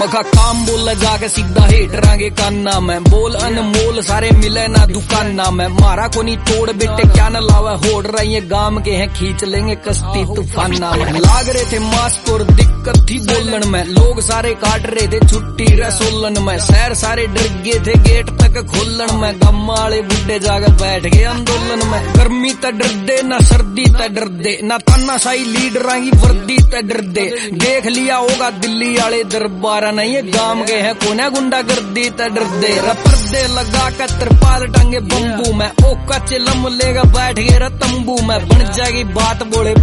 मखा काम बोल जाके सीधा हेट रांगे काना में, बोल अनमोल सारे मिले ना दुकाना में, मारा को नहीं तोड़ बेटे क्या न लावे होड़ रही है गाम के हैं खींच लेंगे कश्ती तूफाना में। लाग रहे थे मास्क और दिक्कत थी बोलन में, लोग सारे काट रहे थे छुट्टी रसोलन में, शहर सारे डर गए थे गेट तक खोलन में, गम वाले बुढ़े जाकर बैठ गए आंदोलन में। गर्मी त डर दे ना सर्दी त डर दे, ना तानाशाही लीडर की वर्दी त डर दे, देख लिया होगा दिल्ली वाले दरबारा नहीं है गांव के हैं कोने गुंडा गर्दी त डर दे। पर्दे लगा कर तिरपाल टांगे बम्बू में, ओ कच्चे लम लेगा बैठ गए तंबू में, बन जाएगी बात बोले